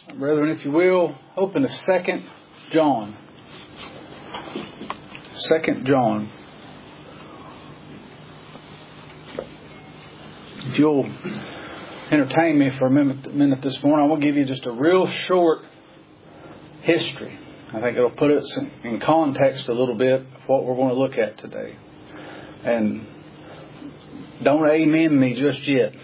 Brethren, if you will, open to 2 John. 2 John. If you'll entertain me for a minute this morning, I want to give you just a real short history. I think it'll put it in context a little bit of what we're going to look at today. And don't amen me just yet.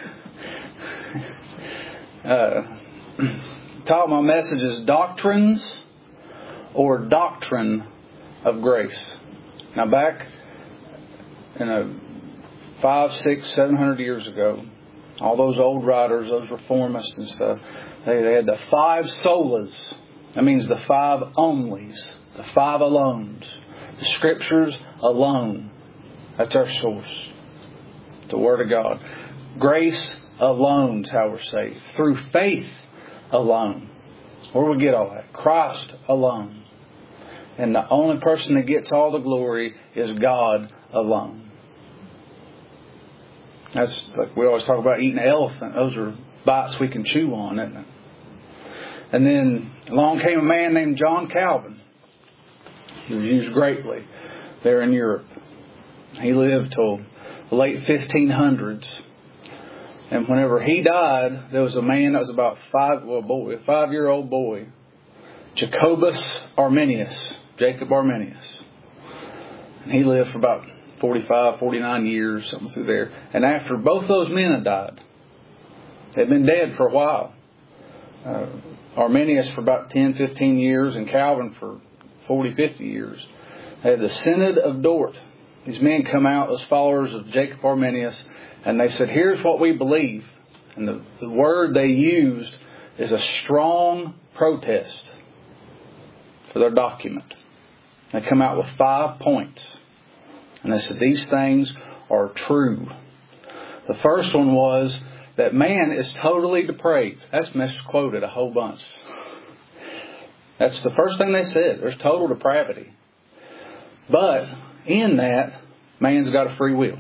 Title of my message is Doctrines or Doctrine of Grace. Now back in 500, 600, 700 years ago, all those old writers, those reformists and stuff, they had the 5 solas. That means the 5 onlys, the 5 alones, the Scriptures alone. That's our source. The Word of God. Grace alone is how we're saved. Through faith alone. Where do we get all that? Christ alone. And the only person that gets all the glory is God alone. That's like we always talk about eating an elephant. Those are bites we can chew on, isn't it? And then along came a man named John Calvin. He was used greatly there in Europe. He lived till the late 1500s. And whenever he died, there was a man that was about a 5-year-old boy, Jacobus Arminius, Jacob Arminius. And he lived for about 45, 49 years, something through there. And after both those men had died, they'd been dead for a while. Arminius for about 10, 15 years, and Calvin for 40, 50 years. They had the Synod of Dort. These men come out as followers of Jacob Arminius, and they said, here's what we believe. And the word they used is a strong protest for their document. They come out with 5 points. And they said, these things are true. The first one was that man is totally depraved. That's misquoted a whole bunch. That's the first thing they said. There's total depravity. But in that, man's got a free will.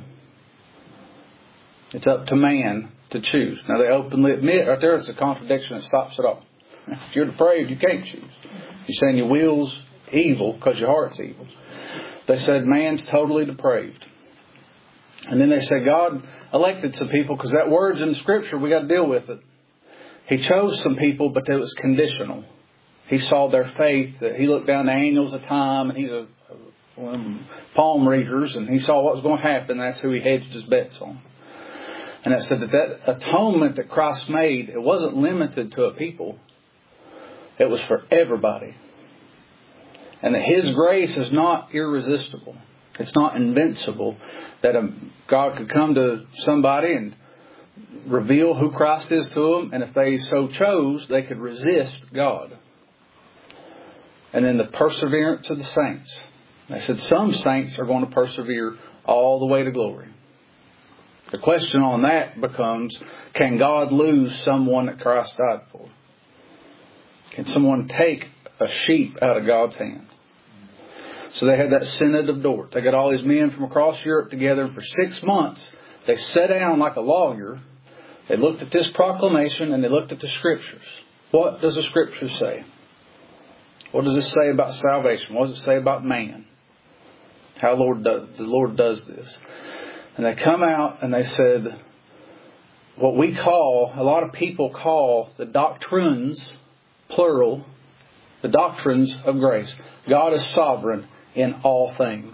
It's up to man to choose. Now they openly admit, right there, it's a contradiction that stops it all. If you're depraved, you can't choose. You're saying your will's evil because your heart's evil. They said man's totally depraved. And then they said God elected some people because that word's in the Scripture. We got to deal with it. He chose some people, but it was conditional. He saw their faith. That He looked down the annals of time, and He's a palm readers, and He saw what was going to happen. That's who He hedged His bets on. And it said that atonement that Christ made, it wasn't limited to a people. It was for everybody. And that His grace is not irresistible. It's not invincible. That God could come to somebody and reveal who Christ is to them. And if they so chose, they could resist God. And then the perseverance of the saints. They said some saints are going to persevere all the way to glory. The question on that becomes, can God lose someone that Christ died for? Can someone take a sheep out of God's hand? So they had that Synod of Dort. They got all these men from across Europe together. And for 6 months, they sat down like a lawyer. They looked at this proclamation and they looked at the Scriptures. What does the Scripture say? What does it say about salvation? What does it say about man? How the Lord does this. And they come out and they said, what we call, a lot of people call the doctrines, plural, the doctrines of grace. God is sovereign in all things.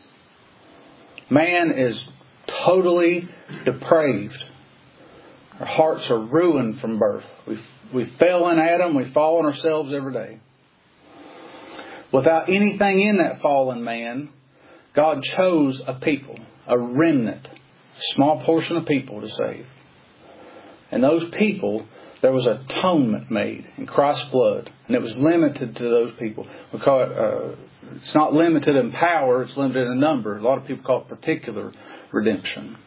Man is totally depraved. Our hearts are ruined from birth. We fell in Adam. We fall in ourselves every day. Without anything in that fallen man, God chose a people, a remnant, a small portion of people to save. And those people, there was atonement made in Christ's blood. And it was limited to those people. We call it, it's not limited in power, it's limited in number. A lot of people call it particular redemption.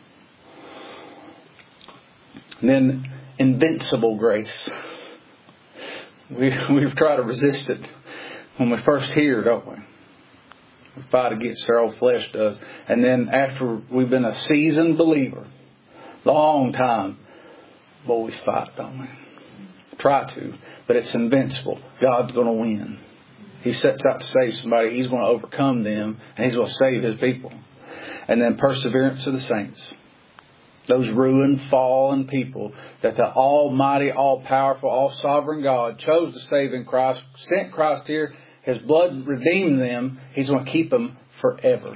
And then invincible grace. We've tried to resist it when we first hear, don't we? We fight against our old flesh does. And then after we've been a seasoned believer, long time, boy, we fight, don't we? try to, but it's invincible. God's going to win. He sets out to save somebody. He's going to overcome them, and He's going to save His people. And then perseverance of the saints. Those ruined, fallen people that the Almighty, all-powerful, all-sovereign God chose to save in Christ, sent Christ here. His blood redeemed them. He's going to keep them forever.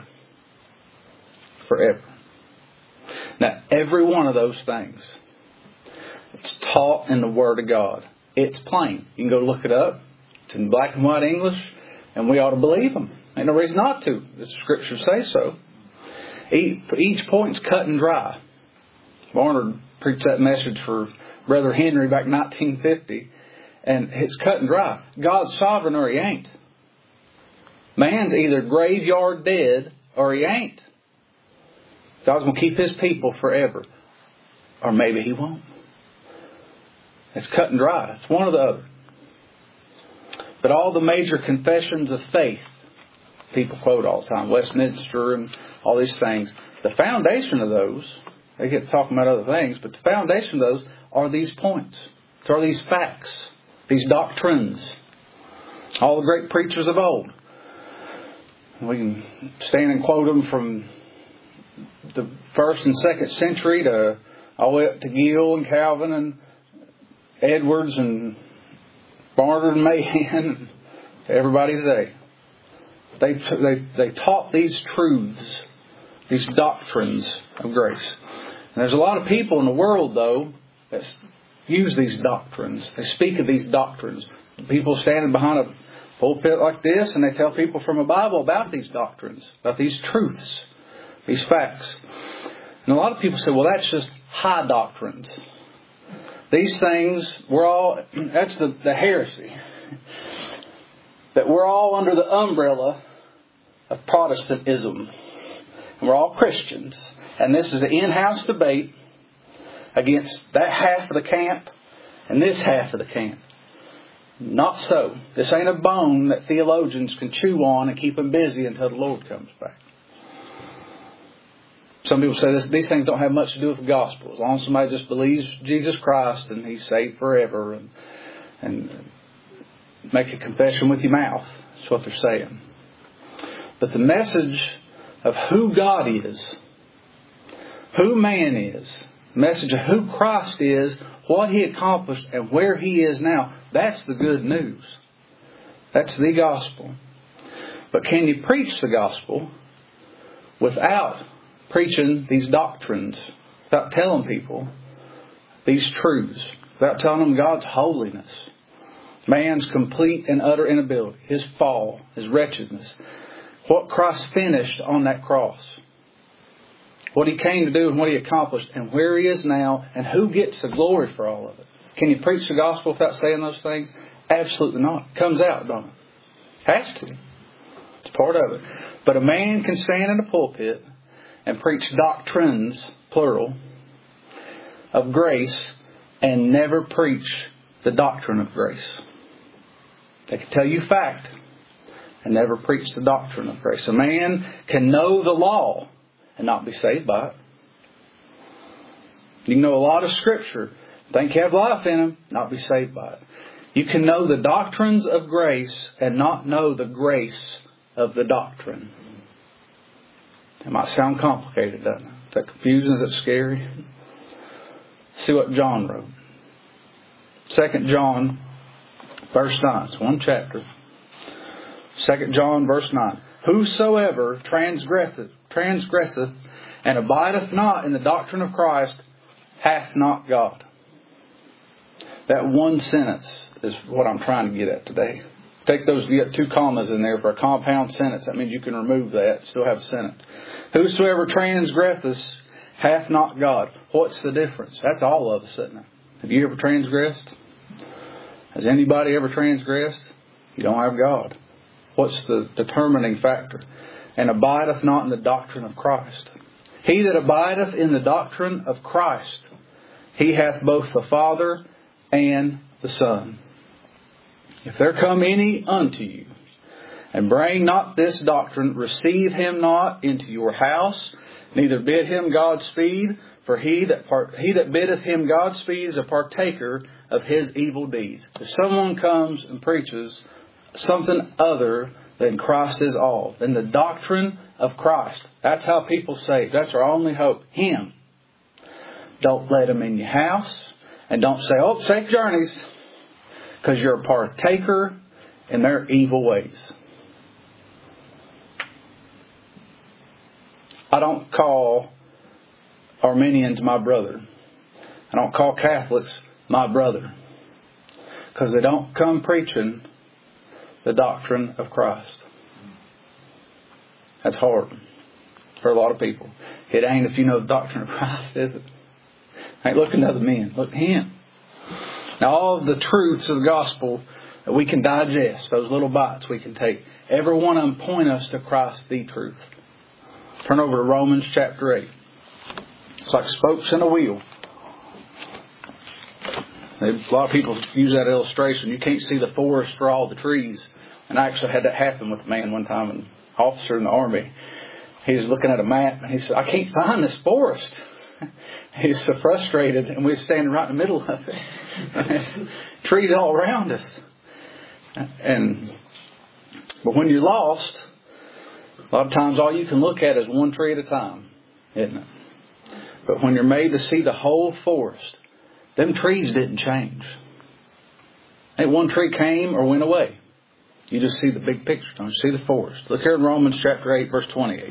Forever. Now, every one of those things, it's taught in the Word of God. It's plain. You can go look it up. It's in black and white English, and we ought to believe them. Ain't no reason not to. The Scriptures say so. Each point's cut and dry. Barnard preached that message for Brother Henry back in 1950, and it's cut and dry. God's sovereign or He ain't. Man's either graveyard dead or He ain't. God's going to keep His people forever. Or maybe He won't. It's cut and dry. It's one or the other. But all the major confessions of faith, people quote all the time, Westminster and all these things, the foundation of those, they get to talking about other things, but the foundation of those are these points. Are these facts, these doctrines. All the great preachers of old. We can stand and quote them from the 1st and 2nd century to all the way up to Gill and Calvin and Edwards and Barnard and Mahan to everybody today. They taught these truths, these doctrines of grace. And there's a lot of people in the world, though, that use these doctrines. They speak of these doctrines. People standing behind a pulpit like this, and they tell people from the Bible about these doctrines, about these truths, these facts. And a lot of people say, well, that's just high doctrines. These things, that's the heresy. That we're all under the umbrella of Protestantism. And we're all Christians. And this is an in-house debate against that half of the camp and this half of the camp. Not so. This ain't a bone that theologians can chew on and keep them busy until the Lord comes back. Some people say these things don't have much to do with the gospel. As long as somebody just believes Jesus Christ and He's saved forever and make a confession with your mouth. That's what they're saying. But the message of who God is, who man is, the message of who Christ is, what He accomplished and where He is now, that's the good news. That's the gospel. But can you preach the gospel without preaching these doctrines, without telling people these truths, without telling them God's holiness, man's complete and utter inability, His fall, His wretchedness, what Christ finished on that cross, what He came to do and what He accomplished and where He is now and who gets the glory for all of it? Can you preach the gospel without saying those things? Absolutely not. It comes out, don't it? Has to. It's part of it. But a man can stand in a pulpit and preach doctrines, plural, of grace and never preach the doctrine of grace. They can tell you fact and never preach the doctrine of grace. A man can know the law and not be saved by it. You can know a lot of Scripture, think you have life in them, not be saved by it. You can know the doctrines of grace and not know the grace of the doctrine. It might sound complicated, doesn't it? Is that confusing? Is that scary? See what John wrote. 2 John, verse 9. It's one chapter. 2 John, verse 9. Whosoever transgresseth and abideth not in the doctrine of Christ hath not God. That one sentence is what I'm trying to get at today. Take those, you got 2 commas in there for a compound sentence. That means you can remove that, still have a sentence. Whosoever transgresseth hath not God. What's the difference? That's all of us, isn't it? Have you ever transgressed? Has anybody ever transgressed? You don't have God. What's the determining factor? And abideth not in the doctrine of Christ. He that abideth in the doctrine of Christ, he hath both the Father and the Son. If there come any unto you, and bring not this doctrine, receive him not into your house, neither bid him Godspeed, For he that biddeth him Godspeed is a partaker of his evil deeds. If someone comes and preaches something other than Christ is all, then the doctrine of Christ, that's how people say, that's our only hope, Him. Don't let Him in your house. And don't say, oh, safe journeys. Because you're a partaker in their evil ways. I don't call Armenians my brother. I don't call Catholics my brother. Because they don't come preaching the doctrine of Christ. That's hard for a lot of people. It ain't if you know the doctrine of Christ, is it? Ain't looking to other men. Look to Him. Now all of the truths of the gospel that we can digest, those little bites we can take, every one of them point us to Christ, the truth. Turn over to Romans chapter 8. It's like spokes in a wheel. A lot of people use that illustration. You can't see the forest for all the trees. And I actually had that happen with a man one time, an officer in the Army. He's looking at a map and he said, I can't find this forest. He's so frustrated, and we're standing right in the middle of it. Trees all around us. But when you're lost, a lot of times all you can look at is one tree at a time, isn't it? But when you're made to see the whole forest, them trees didn't change. Ain't one tree came or went away. You just see the big picture. Don't you see the forest? Look here in Romans chapter 8, verse 28.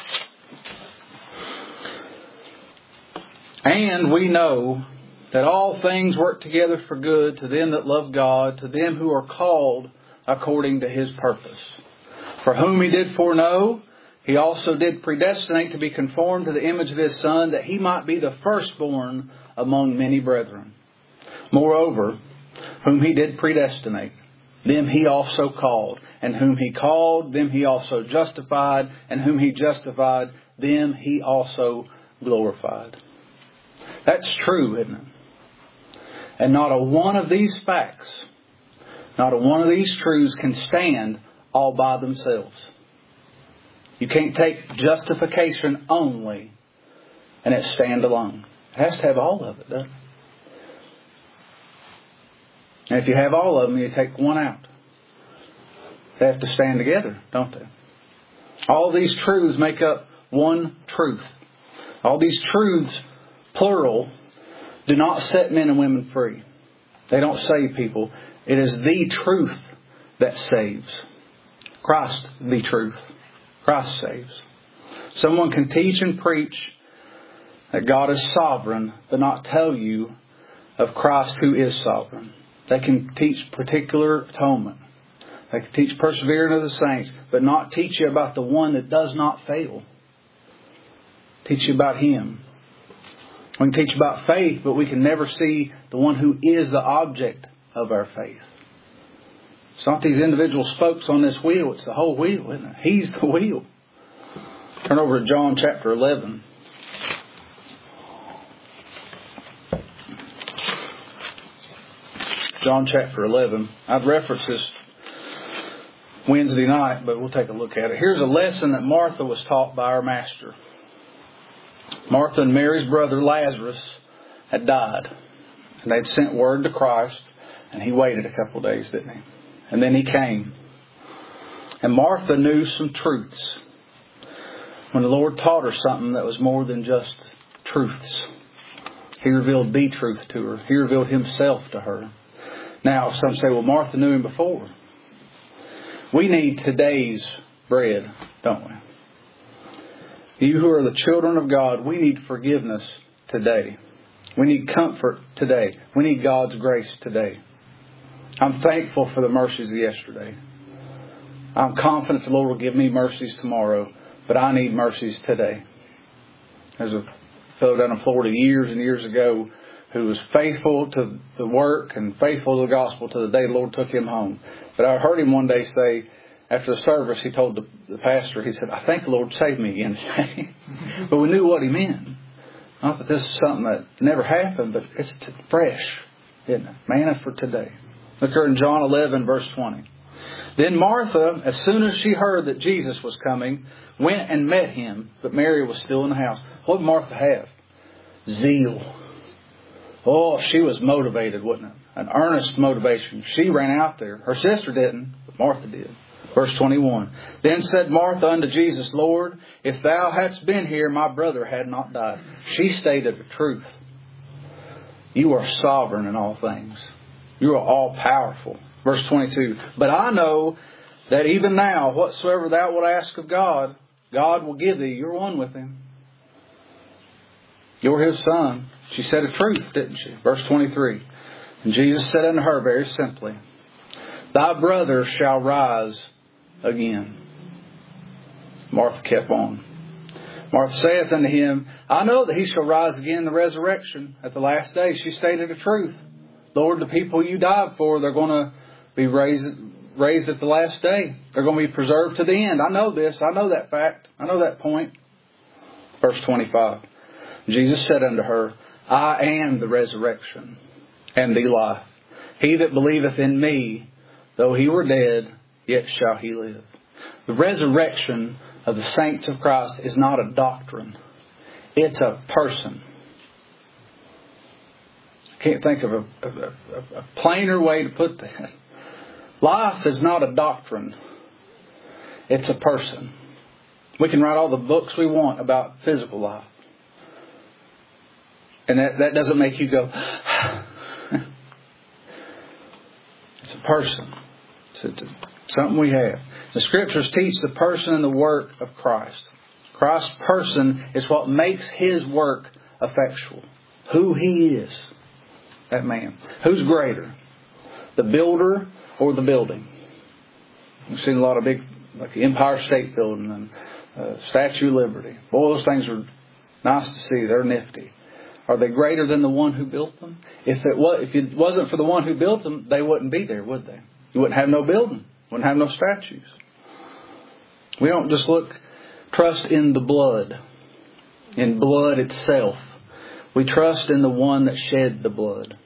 And we know that all things work together for good to them that love God, to them who are called according to His purpose. For whom He did foreknow, He also did predestinate to be conformed to the image of His Son, that He might be the firstborn among many brethren. Moreover, whom He did predestinate, them He also called. And whom He called, them He also justified. And whom He justified, them He also glorified. That's true, isn't it? And not a one of these facts, not a one of these truths can stand all by themselves. You can't take justification only and it stand alone. It has to have all of it, doesn't it? And if you have all of them, you take one out. They have to stand together, don't they? All these truths make up one truth. All these truths, plural, do not set men and women free. They don't save people. It is the truth that saves. Christ, the truth. Christ saves. Someone can teach and preach that God is sovereign, but not tell you of Christ who is sovereign. They can teach particular atonement. They can teach persevering of the saints, but not teach you about the one that does not fail. Teach you about Him. We can teach about faith, but we can never see the one who is the object of our faith. It's not these individual spokes on this wheel. It's the whole wheel, isn't it? He's the wheel. Turn over to John chapter 11. John chapter 11. I'd reference this Wednesday night, but we'll take a look at it. Here's a lesson that Martha was taught by our Master. Martha and Mary's brother Lazarus had died. And they'd sent word to Christ. And He waited a couple of days, didn't He? And then He came. And Martha knew some truths. When the Lord taught her something that was more than just truths. He revealed the truth to her. He revealed Himself to her. Now, some say, well, Martha knew Him before. We need today's bread, don't we? You who are the children of God, we need forgiveness today. We need comfort today. We need God's grace today. I'm thankful for the mercies of yesterday. I'm confident the Lord will give me mercies tomorrow, but I need mercies today. There's a fellow down in Florida years and years ago who was faithful to the work and faithful to the gospel to the day the Lord took him home. But I heard him one day say, after the service, he told the pastor, he said, I think the Lord saved me again today. But we knew what he meant. Not that this is something that never happened, but it's fresh, isn't it? Manna for today. Look here in John 11, verse 20. Then Martha, as soon as she heard that Jesus was coming, went and met Him, but Mary was still in the house. What did Martha have? zeal. Oh, she was motivated, wasn't it? An earnest motivation. She ran out there. Her sister didn't, but Martha did. Verse 21. Then said Martha unto Jesus, Lord, if thou hadst been here, my brother had not died. She stated the truth. You are sovereign in all things. You are all powerful. Verse 22. But I know that even now, whatsoever thou wilt ask of God, God will give thee. You're one with Him. You're His son. She said the truth, didn't she? Verse 23. And Jesus said unto her very simply, Thy brother shall rise again. Martha kept on. Martha saith unto Him, I know that he shall rise again in the resurrection at the last day. She stated the truth. Lord, the people you died for, they're going to be raised at the last day. They're going to be preserved to the end. I know this. I know that fact. I know that point. Verse 25. Jesus said unto her, I am the resurrection and the life. He that believeth in me, though he were dead, yet shall he live. The resurrection of the saints of Christ is not a doctrine. It's a person. I can't think of a plainer way to put that. Life is not a doctrine. It's a person. We can write all the books we want about physical life. And that doesn't make you go, it's a person. It's something we have. The Scriptures teach the person and the work of Christ. Christ's person is what makes His work effectual. Who He is. That man. Who's greater? The builder or the building? We've seen a lot of big, like the Empire State Building and Statue of Liberty. Boy, those things are nice to see. They're nifty. Are they greater than the one who built them? If it wasn't for the one who built them, they wouldn't be there, would they? You wouldn't have no building. Wouldn't have no statues. We don't just trust in the blood. In blood itself. We trust in the one that shed the blood.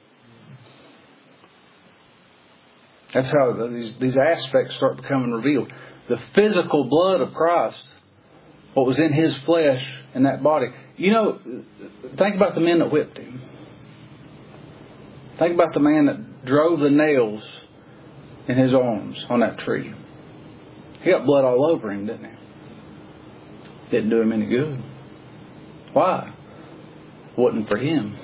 That's how these aspects start becoming revealed. The physical blood of Christ, what was in His flesh in that body. You know, think about the men that whipped Him. Think about the man that drove the nails in His arms on that tree. He got blood all over him, didn't he? Didn't do him any good. Why? It wasn't for him.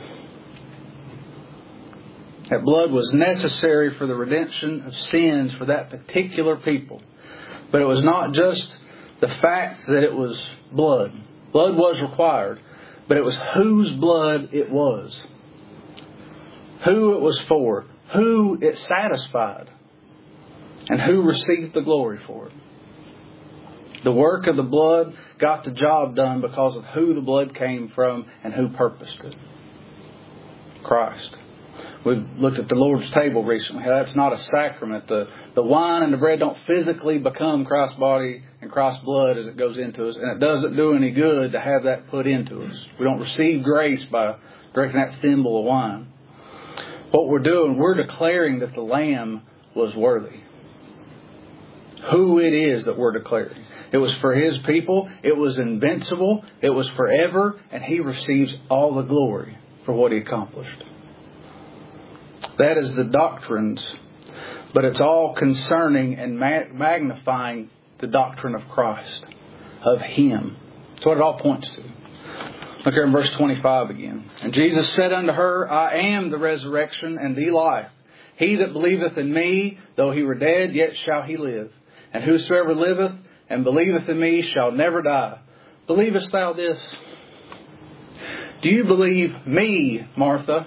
That blood was necessary for the redemption of sins for that particular people. But it was not just the fact that it was blood. Blood was required, but it was whose blood it was. Who it was for. Who it satisfied. And who received the glory for it. The work of the blood got the job done because of who the blood came from and who purposed it. Christ. We've looked at the Lord's table recently. That's not a sacrament. The wine and the bread don't physically become Christ's body and Christ's blood as it goes into us. And it doesn't do any good to have that put into us. We don't receive grace by drinking that thimble of wine. What we're doing, we're declaring that the Lamb was worthy. Who it is that we're declaring. It was for His people. It was invincible. It was forever. And He receives all the glory for what He accomplished. That is the doctrines. But it's all concerning and magnifying the doctrine of Christ. Of Him. That's what it all points to. Look here in verse 25 again. And Jesus said unto her, I am the resurrection and the life. He that believeth in me, though he were dead, yet shall he live. And whosoever liveth and believeth in me shall never die. Believest thou this? Do you believe me, Martha?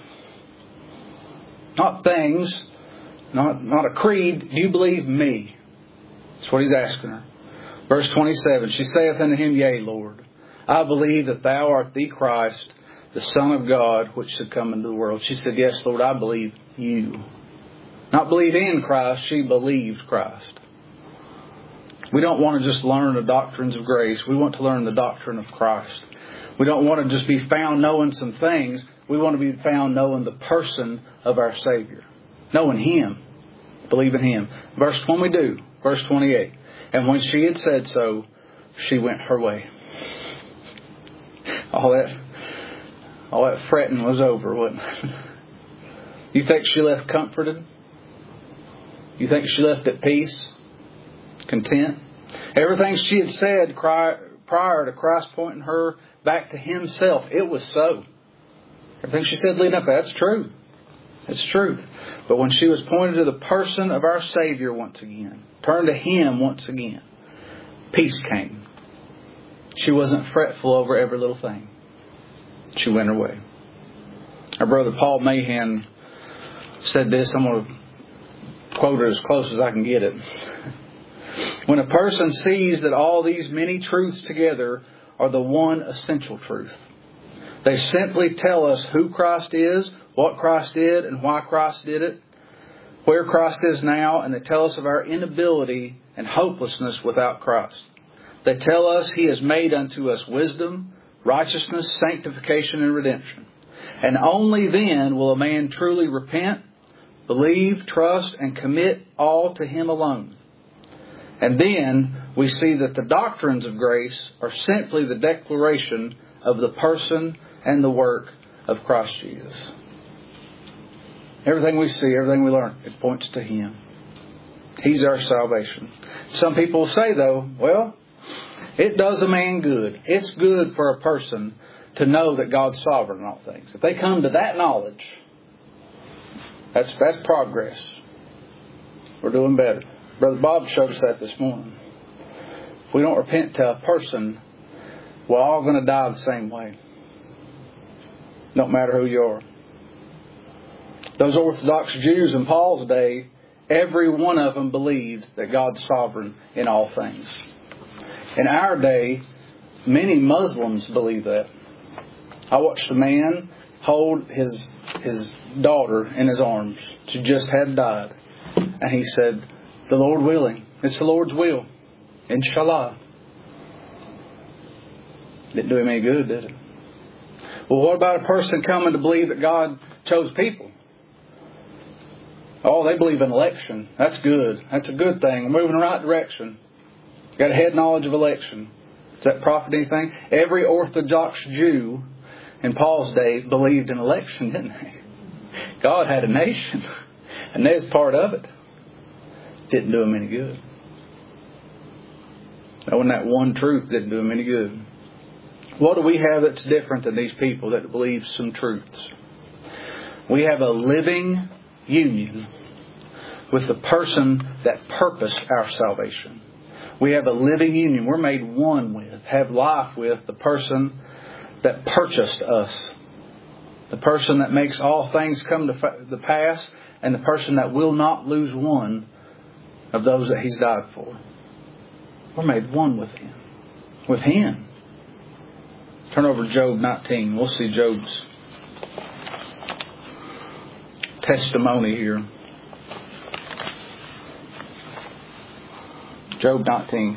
Not things, not a creed. Do you believe me? That's what He's asking her. Verse 27, she saith unto Him, Yea, Lord, I believe that thou art the Christ, the Son of God, which should come into the world. She said, Yes, Lord, I believe you. Not believe in Christ, she believed Christ. We don't want to just learn the doctrines of grace. We want to learn the doctrine of Christ. We don't want to just be found knowing some things. We want to be found knowing the person of our Savior. Knowing Him. Believe in Him. Verse 28. And when she had said so, she went her way. all that fretting was over, wasn't it? You think she left comforted? You think she left at peace? Content? Everything she had said prior to Christ pointing her back to Himself, it was so. Everything she said leading up to that, that's true. It's truth. But when she was pointed to the person of our Savior once again, turned to Him once again, peace came. She wasn't fretful over every little thing. She went her way. Our brother Paul Mahan said this. I'm going to quote it as close as I can get it. When a person sees that all these many truths together are the one essential truth, they simply tell us who Christ is, what Christ did, and why Christ did it, where Christ is now, and they tell us of our inability and hopelessness without Christ. They tell us He has made unto us wisdom, righteousness, sanctification, and redemption. And only then will a man truly repent, believe, trust, and commit all to Him alone. And then we see that the doctrines of grace are simply the declaration of the person and the work of Christ Jesus. Everything we see, everything we learn, it points to Him. He's our salvation. Some people say, though, well, it does a man good. It's good for a person to know that God's sovereign in all things. If they come to that knowledge, that's progress. We're doing better. Brother Bob showed us that this morning. If we don't repent to a person, we're all going to die the same way. Don't matter who you are. Those Orthodox Jews in Paul's day, every one of them believed that God's sovereign in all things. In our day, many Muslims believe that. I watched a man hold his daughter in his arms. She just had died. And he said, the Lord willing. It's the Lord's will. Inshallah. Didn't do him any good, did it? Well, what about a person coming to believe that God chose people? Oh, they believe in election. That's good. That's a good thing. We're moving in the right direction. Got a head knowledge of election. Does that profit anything? Every Orthodox Jew in Paul's day believed in election, didn't they? God had a nation, and they was part of it. Didn't do them any good. Knowing that one truth didn't do them any good. What do we have that's different than these people that believe some truths? We have a living union with the person that purposed our salvation. We have a living union. We're made one with, have life with the person that purchased us. The person that makes all things come to the pass, and the person that will not lose one of those that He's died for. We're made one with Him. With Him. Turn over to Job 19. We'll see Job's testimony here. Job 19.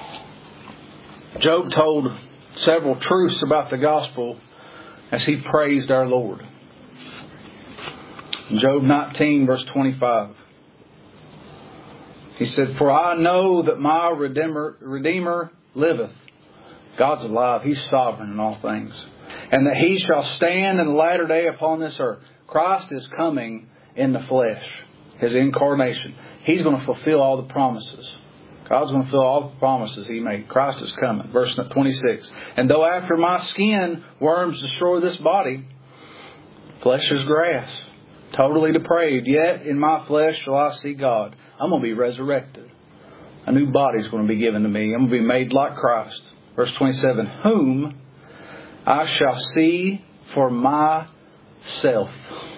Job told several truths about the gospel as he praised our Lord. Job 19 verse 25. He said, for I know that my Redeemer liveth. God's alive. He's sovereign in all things. And that He shall stand in the latter day upon this earth. Christ is coming in the flesh. His incarnation. He's going to fulfill all the promises. God's going to fulfill all the promises He made. Christ is coming. Verse 26. And though after my skin worms destroy this body, flesh is grass, totally depraved, yet in my flesh shall I see God. I'm going to be resurrected. A new body is going to be given to me. I'm going to be made like Christ. Verse 27. Whom I shall see for myself.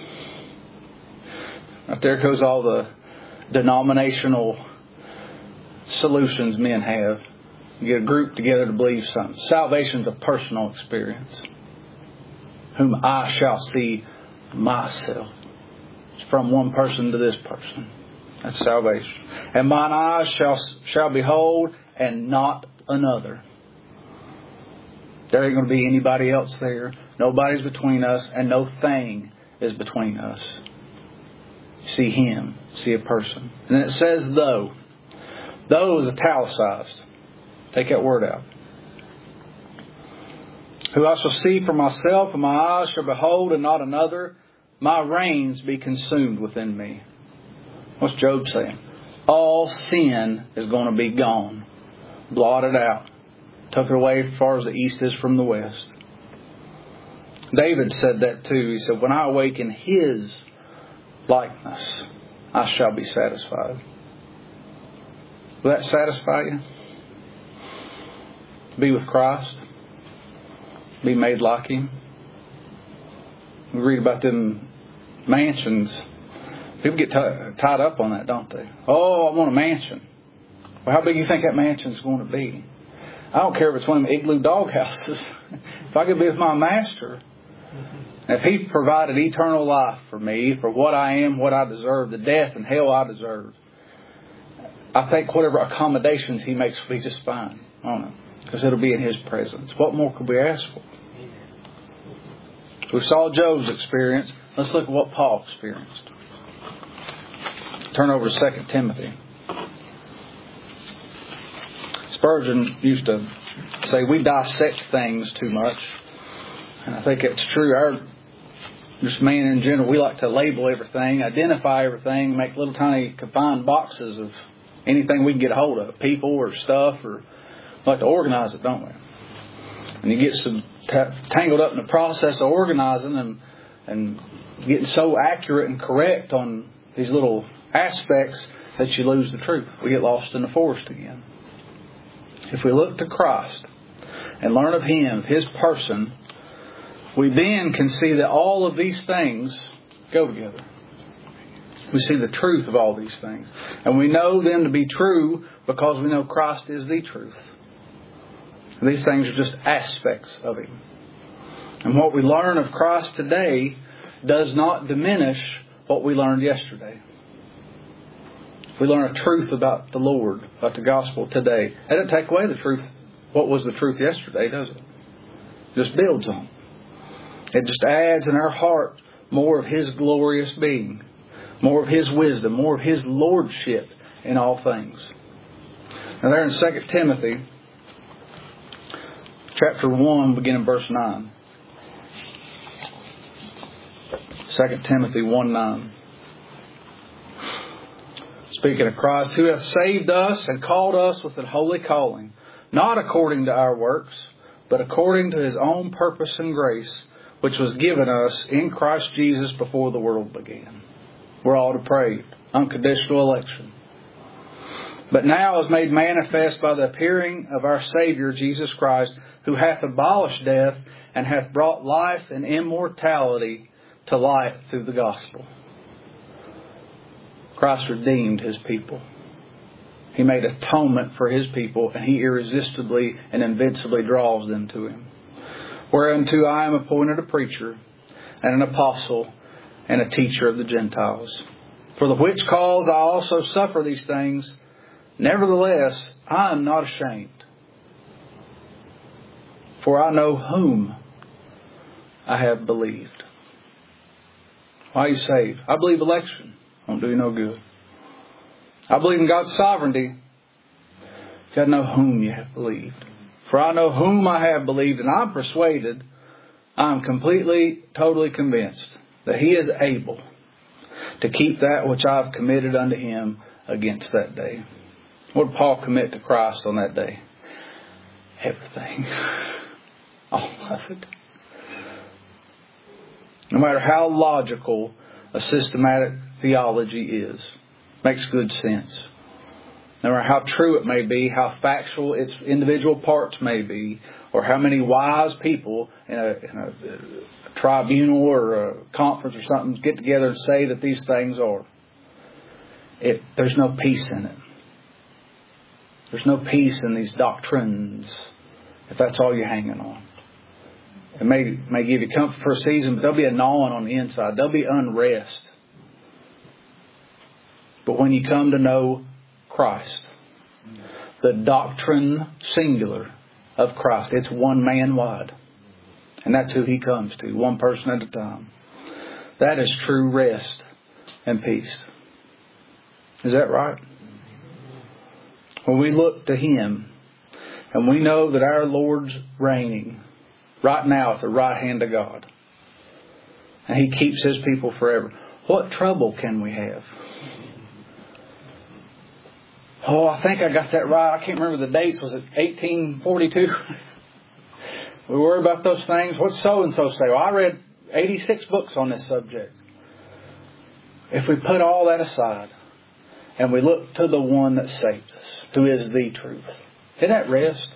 Right there goes all the denominational solutions men have. You get a group together to believe something. Salvation's a personal experience. Whom I shall see myself. It's from one person to this person. That's salvation. And mine eyes shall behold, and not another. There ain't going to be anybody else there. Nobody's between us, and no thing is between us. See Him. See a person. And then it says though. Though is italicized. Take that word out. who I shall see for myself, and my eyes shall behold, and not another. My reins be consumed within me. What's Job saying? All sin is going to be gone. Blotted out. Took it away as far as the east is from the west. David said that too. He said, when I awaken His likeness, I shall be satisfied. Will that satisfy you? Be with Christ? Be made like Him? We read about them mansions. People get tied up on that, don't they? Oh, I want a mansion. Well, how big do you think that mansion's going to be? I don't care if it's one of them igloo dog houses. If I could be with my Master, if He provided eternal life for me, for what I am, what I deserve, the death and hell I deserve, I think whatever accommodations He makes will be just fine on it. Because it'll be in His presence. What more could we ask for? We saw Job's experience. Let's look at what Paul experienced. Turn over to 2 Timothy. Spurgeon used to say we dissect things too much. And I think it's true. Just man in general, we like to label everything, identify everything, make little tiny confined boxes of anything we can get a hold of. People or stuff, or we like to organize it, don't we? And you get some tangled up in the process of organizing and getting so accurate and correct on these little aspects that you lose the truth. We get lost in the forest again. If we look to Christ and learn of Him, His person, we then can see that all of these things go together. We see the truth of all these things. And we know them to be true because we know Christ is the truth. These things are just aspects of Him. And what we learn of Christ today does not diminish what we learned yesterday. We learn a truth about the Lord, about the gospel today. That doesn't take away the truth. What was the truth yesterday, does it? It just builds on it. It just adds in our heart more of His glorious being, more of His wisdom, more of His lordship in all things. Now there in 2 Timothy, chapter 1, beginning verse 9. 2 Timothy 1:9. Speaking of Christ, who hath saved us and called us with an holy calling, not according to our works, but according to His own purpose and grace, which was given us in Christ Jesus before the world began. We're all depraved, unconditional election. But now is made manifest by the appearing of our Savior Jesus Christ, who hath abolished death and hath brought life and immortality to light through the gospel. Christ redeemed His people. He made atonement for His people, and He irresistibly and invincibly draws them to Him. Whereunto I am appointed a preacher and an apostle and a teacher of the Gentiles. For the which cause I also suffer these things. Nevertheless, I am not ashamed. For I know whom I have believed. Why are you saved? I believe election won't do you no good. I believe in God's sovereignty. You got to know whom you have believed. For I know whom I have believed, and I'm persuaded, I'm completely, totally convinced that He is able to keep that which I've committed unto Him against that day. What did Paul commit to Christ on that day? Everything. All of it. No matter how logical a systematic theology is, makes good sense. No matter how true it may be, how factual its individual parts may be, or how many wise people in a tribunal or a conference or something get together and say that these things are. There's no peace in it. There's no peace in these doctrines if that's all you're hanging on. It may give you comfort for a season, but there'll be a gnawing on the inside. There'll be unrest. But when you come to know Christ, the doctrine singular of Christ, it's one man wide. And that's who He comes to, one person at a time. That is true rest and peace. Is that right? When we look to Him and we know that our Lord's reigning, right now at the right hand of God. And He keeps His people forever. What trouble can we have? Oh, I think I got that right. I can't remember the dates. Was it 1842? We worry about those things. What's so-and-so say? Well, I read 86 books on this subject. If we put all that aside and we look to the one that saved us, who is the truth, isn't that rest?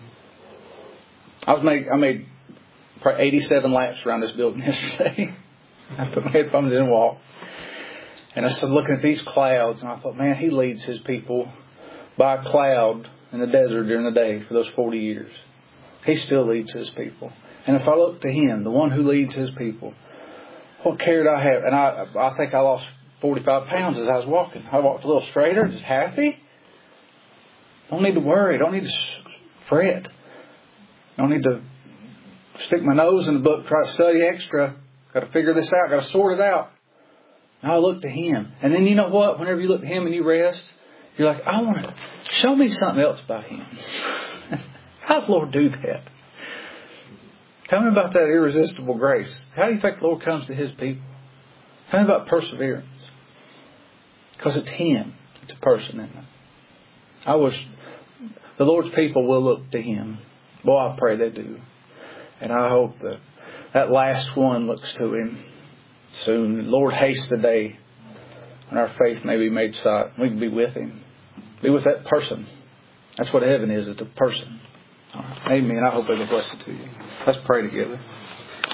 I made probably 87 laps around this building yesterday. I put my headphones in and walked. And I started looking at these clouds, and I thought, man, He leads His people by a cloud in the desert during the day for those 40 years. He still leads His people. And if I look to Him, the one who leads His people, what care do I have? And I think I lost 45 pounds as I was walking. I walked a little straighter, just happy. Don't need to worry. Don't need to fret. Don't need to stick my nose in the book, try to study extra. Got to figure this out. Got to sort it out. Now I look to Him. And then you know what? Whenever you look to Him and you rest, you're like, I want to show me something else about Him. How does the Lord do that? Tell me about that irresistible grace. How do you think the Lord comes to His people? Tell me about perseverance. Because it's Him. It's a person, isn't it? I wish the Lord's people will look to Him. Boy, I pray they do. And I hope that last one looks to Him soon. Lord, haste the day when our faith may be made sight. We can be with Him. Be with that person. That's what heaven is. It's a person. All right. Amen. I hope it will bless it to you. Let's pray together.